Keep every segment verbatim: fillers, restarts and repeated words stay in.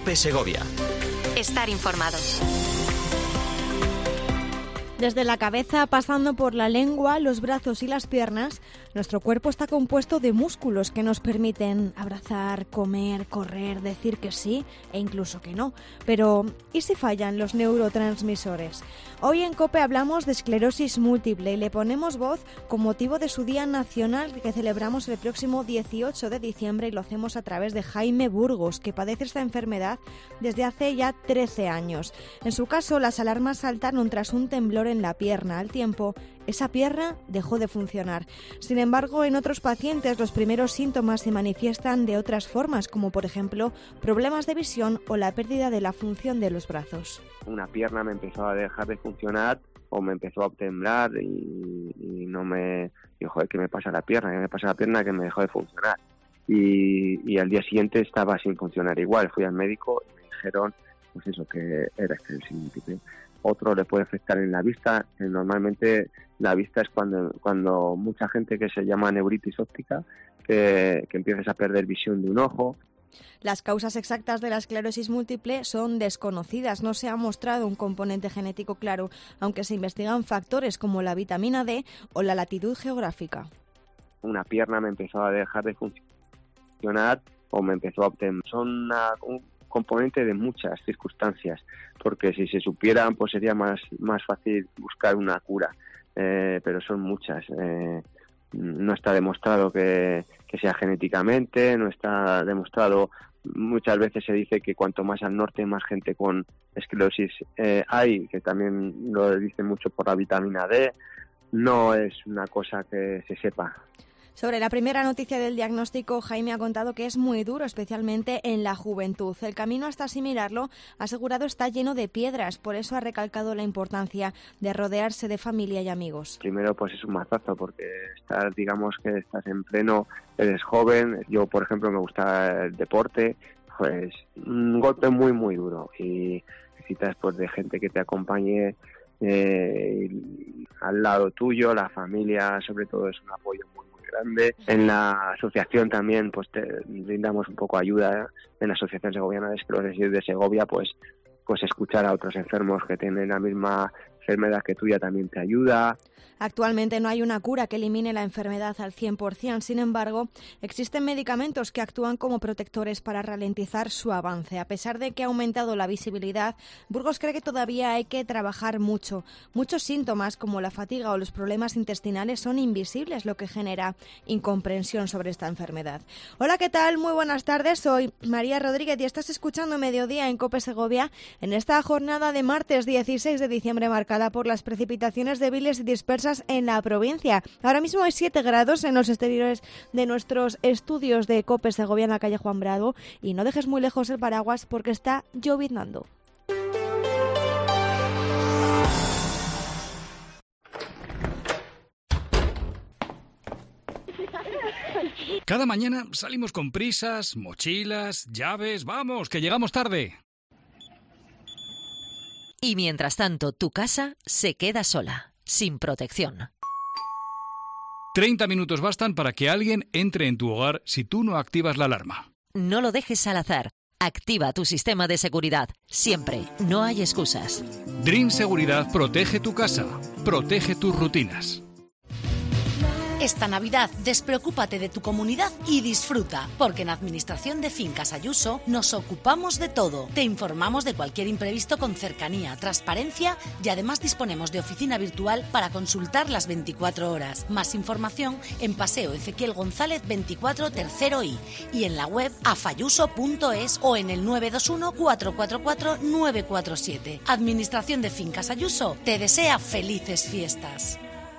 COPE Segovia. Estar informado. Desde la cabeza, pasando por la lengua, los brazos y las piernas, nuestro cuerpo está compuesto de músculos que nos permiten abrazar, comer, correr, decir que sí e incluso que no. Pero, ¿y si fallan los neurotransmisores? Hoy en COPE hablamos de esclerosis múltiple y le ponemos voz con motivo de su Día Nacional que celebramos el próximo dieciocho de diciembre y lo hacemos a través de Jaime Burgos, que padece esta enfermedad desde hace ya trece años. En su caso, las alarmas saltaron tras un temblor en la pierna. Al tiempo, esa pierna dejó de funcionar. Sin embargo, en otros pacientes los primeros síntomas se manifiestan de otras formas, como por ejemplo problemas de visión o la pérdida de la función de los brazos. Una pierna me empezó a dejar de funcionar o me empezó a temblar y, y no me... Y, joder, ¿qué me pasa a la pierna? ¿Qué me pasa a la pierna? Que me dejó de funcionar. Y, y al día siguiente estaba sin funcionar igual. Fui al médico y me dijeron, pues eso, que era esclerosis múltiple. Otro le puede afectar en la vista. Normalmente la vista es cuando cuando mucha gente que se llama neuritis óptica, que, que empiezas a perder visión de un ojo. Las causas exactas de la esclerosis múltiple son desconocidas. No se ha mostrado un componente genético claro, aunque se investigan factores como la vitamina D o la latitud geográfica. Una pierna me empezó a dejar de funcionar o me empezó a obtener. Son una, un componente de muchas circunstancias, porque si se supieran pues sería más más fácil buscar una cura, eh, pero son muchas. Eh, no está demostrado que, que sea genéticamente, no está demostrado. Muchas veces se dice que cuanto más al norte más gente con esclerosis eh, hay, que también lo dicen mucho por la vitamina D. No es una cosa que se sepa. Sobre la primera noticia del diagnóstico, Jaime ha contado que es muy duro, especialmente en la juventud. El camino hasta asimilarlo, ha asegurado, está lleno de piedras. Por eso ha recalcado la importancia de rodearse de familia y amigos. Primero, pues es un mazazo, porque estás, digamos que estás en pleno, eres joven. Yo, por ejemplo, me gusta el deporte. Pues un golpe muy, muy duro. Y necesitas pues de gente que te acompañe eh, al lado tuyo. La familia, sobre todo, es un apoyo muy grande. En la asociación también pues te brindamos un poco ayuda. En la Asociación Segoviana de Esclerosis de Segovia pues pues escuchar a otros enfermos que tienen la misma enfermedad que tuya también te ayuda. Actualmente no hay una cura que elimine la enfermedad al cien por ciento, sin embargo, existen medicamentos que actúan como protectores para ralentizar su avance. A pesar de que ha aumentado la visibilidad, Burgos cree que todavía hay que trabajar mucho. Muchos síntomas, como la fatiga o los problemas intestinales, son invisibles, lo que genera incomprensión sobre esta enfermedad. Hola, ¿qué tal? Muy buenas tardes, soy María Rodríguez y estás escuchando Mediodía en COPE Segovia en esta jornada de martes dieciséis de diciembre marcada por las precipitaciones débiles y dispersas en la provincia. Ahora mismo hay siete grados en los exteriores de nuestros estudios de COPE Segovia en la calle Juan Bravo y no dejes muy lejos el paraguas porque está lloviznando. Cada mañana salimos con prisas, mochilas, llaves, vamos, que llegamos tarde. Y mientras tanto, tu casa se queda sola, sin protección. treinta minutos bastan para que alguien entre en tu hogar si tú no activas la alarma. No lo dejes al azar. Activa tu sistema de seguridad. Siempre. No hay excusas. Dream Seguridad protege tu casa. Protege tus rutinas. Esta Navidad despreocúpate de tu comunidad y disfruta, porque en Administración de Fincas Ayuso nos ocupamos de todo. Te informamos de cualquier imprevisto con cercanía, transparencia y además disponemos de oficina virtual para consultar las veinticuatro horas. Más información en Paseo Ezequiel González veinticuatro tercero I y en la web afayuso punto es o en el nueve dos uno, cuatro cuatro cuatro, nueve cuatro siete. Administración de Fincas Ayuso te desea felices fiestas.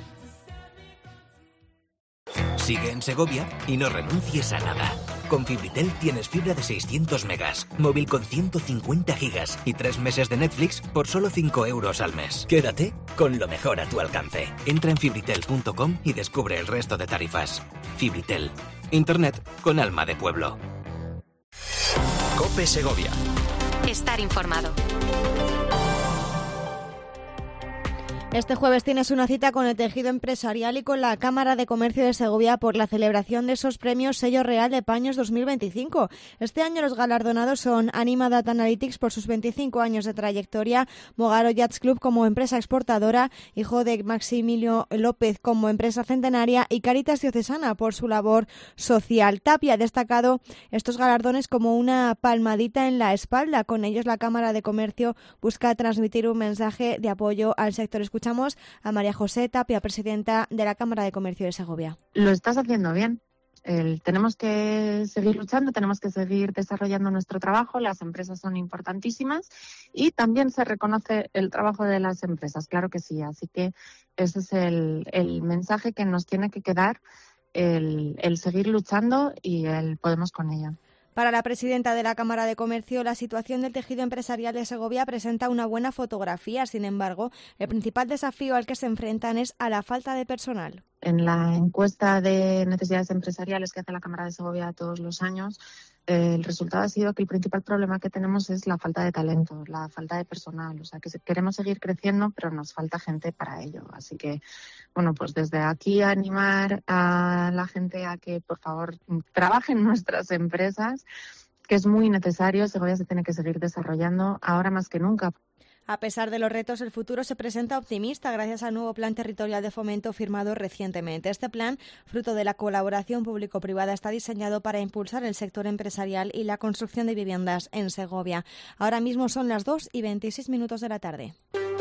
Sigue en Segovia y no renuncies a nada. Con Fibritel tienes fibra de seiscientos megas, móvil con ciento cincuenta gigas y tres meses de Netflix por solo cinco euros al mes. Quédate con lo mejor a tu alcance. Entra en fibritel punto com y descubre el resto de tarifas. Fibritel. Internet con alma de pueblo. COPE Segovia. Estar informado. Este jueves tienes una cita con el tejido empresarial y con la Cámara de Comercio de Segovia por la celebración de esos premios Sello Real de Paños dos mil veinticinco. Este año los galardonados son Anima Data Analytics por sus veinticinco años de trayectoria, Mogaro Yachts Club como empresa exportadora, Hijo de Maximilio López como empresa centenaria y Caritas Diocesana por su labor social. Tapia ha destacado estos galardones como una palmadita en la espalda. Con ellos la Cámara de Comercio busca transmitir un mensaje de apoyo al sector. Escuchamos a María José Tapia, presidenta de la Cámara de Comercio de Segovia. Lo estás haciendo bien. El, tenemos que seguir luchando, tenemos que seguir desarrollando nuestro trabajo. Las empresas son importantísimas y también se reconoce el trabajo de las empresas, claro que sí. Así que ese es el, el mensaje que nos tiene que quedar, el, el seguir luchando y el podemos con ello. Para la presidenta de la Cámara de Comercio, la situación del tejido empresarial de Segovia presenta una buena fotografía. Sin embargo, el principal desafío al que se enfrentan es a la falta de personal. En la encuesta de necesidades empresariales que hace la Cámara de Segovia todos los años, eh, el resultado ha sido que el principal problema que tenemos es la falta de talento, la falta de personal. O sea, que queremos seguir creciendo, pero nos falta gente para ello. Así que, bueno, pues desde aquí animar a la gente a que, por favor, trabaje en nuestras empresas, que es muy necesario. Segovia se tiene que seguir desarrollando ahora más que nunca. A pesar de los retos, el futuro se presenta optimista gracias al nuevo Plan Territorial de Fomento firmado recientemente. Este plan, fruto de la colaboración público-privada, está diseñado para impulsar el sector empresarial y la construcción de viviendas en Segovia. Ahora mismo son las dos y veintiséis minutos de la tarde.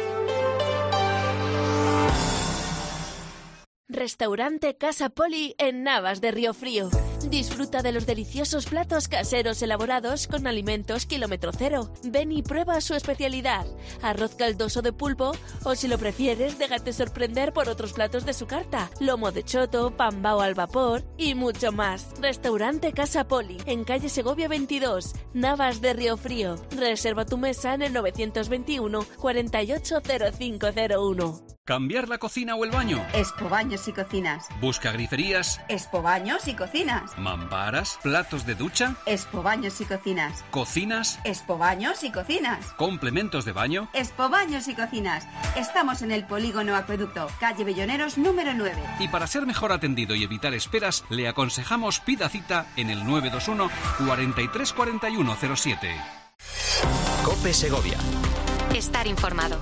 Restaurante Casa Poli en Navas de Riofrío. Disfruta de los deliciosos platos caseros elaborados con alimentos kilómetro cero. Ven y prueba su especialidad, arroz caldoso de pulpo o, si lo prefieres, déjate sorprender por otros platos de su carta, lomo de choto, pambao al vapor y mucho más. Restaurante Casa Poli en calle Segovia veintidós, Navas de Riofrío. Reserva tu mesa en el novecientos veintiuno, cuarenta y ocho, cero cinco cero uno. ¿Cambiar la cocina o el baño? Expo Baños y Cocinas. ¿Busca griferías? Expo Baños y Cocinas. ¿Mamparas? ¿Platos de ducha? Expo Baños y Cocinas. ¿Cocinas? Expo Baños y Cocinas. ¿Complementos de baño? Expo Baños y Cocinas. Estamos en el Polígono Acueducto, calle Belloneros número nueve. Y para ser mejor atendido y evitar esperas, le aconsejamos pida cita en el nueve dos uno, cuarenta y tres, cuarenta y uno, cero siete. COPE Segovia. Estar informado.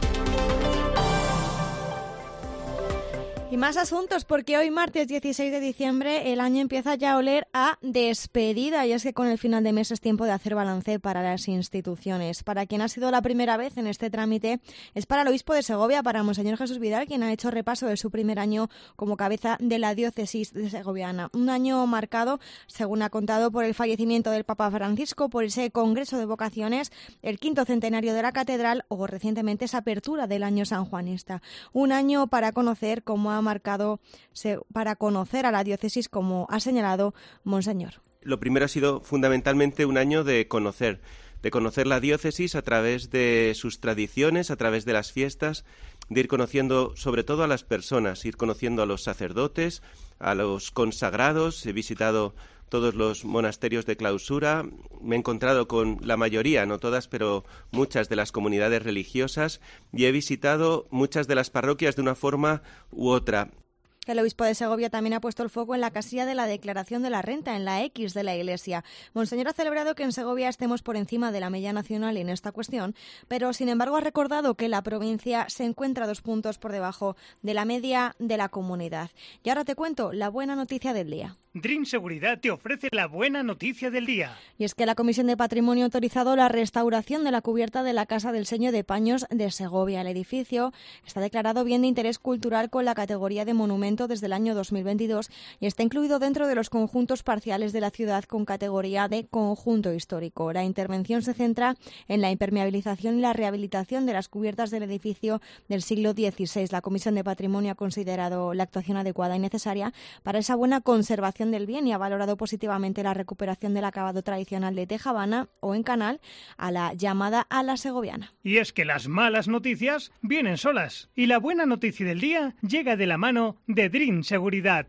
Y más asuntos, porque hoy, martes dieciséis de diciembre, el año empieza ya a oler a despedida. Y es que con el final de mes es tiempo de hacer balance para las instituciones. Para quien ha sido la primera vez en este trámite es para el obispo de Segovia, para Monseñor Jesús Vidal, quien ha hecho repaso de su primer año como cabeza de la diócesis de segoviana. Un año marcado, según ha contado, por el fallecimiento del Papa Francisco, por ese congreso de vocaciones, el quinto centenario de la catedral o recientemente esa apertura del año sanjuanista. Un año para conocer cómo ha marcado para conocer a la diócesis, como ha señalado Monseñor. Lo primero ha sido fundamentalmente un año de conocer, de conocer la diócesis a través de sus tradiciones, a través de las fiestas, de ir conociendo sobre todo a las personas, ir conociendo a los sacerdotes, a los consagrados. He visitado todos los monasterios de clausura, me he encontrado con la mayoría, no todas, pero muchas de las comunidades religiosas, y he visitado muchas de las parroquias de una forma u otra. El obispo de Segovia también ha puesto el foco en la casilla de la declaración de la renta, en la X de la Iglesia. Monseñor ha celebrado que en Segovia estemos por encima de la media nacional en esta cuestión, pero sin embargo ha recordado que la provincia se encuentra dos puntos por debajo de la media de la comunidad. Y ahora te cuento la buena noticia del día. Dream Seguridad te ofrece la buena noticia del día. Y es que la Comisión de Patrimonio ha autorizado la restauración de la cubierta de la Casa del Seño de Paños de Segovia. El edificio está declarado bien de interés cultural con la categoría de monumento desde el año dos mil veintidós y está incluido dentro de los conjuntos parciales de la ciudad con categoría de conjunto histórico. La intervención se centra en la impermeabilización y la rehabilitación de las cubiertas del edificio del siglo dieciséis. La Comisión de Patrimonio ha considerado la actuación adecuada y necesaria para esa buena conservación del bien y ha valorado positivamente la recuperación del acabado tradicional de tejabana o en canal a la llamada ala segoviana. Y es que las malas noticias vienen solas y la buena noticia del día llega de la mano de Dream Seguridad.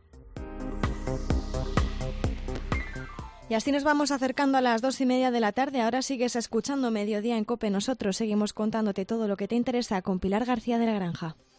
Y así nos vamos acercando a las dos y media de la tarde. Ahora sigues escuchando Mediodía en COPE. Nosotros seguimos contándote todo lo que te interesa con Pilar García de la Granja.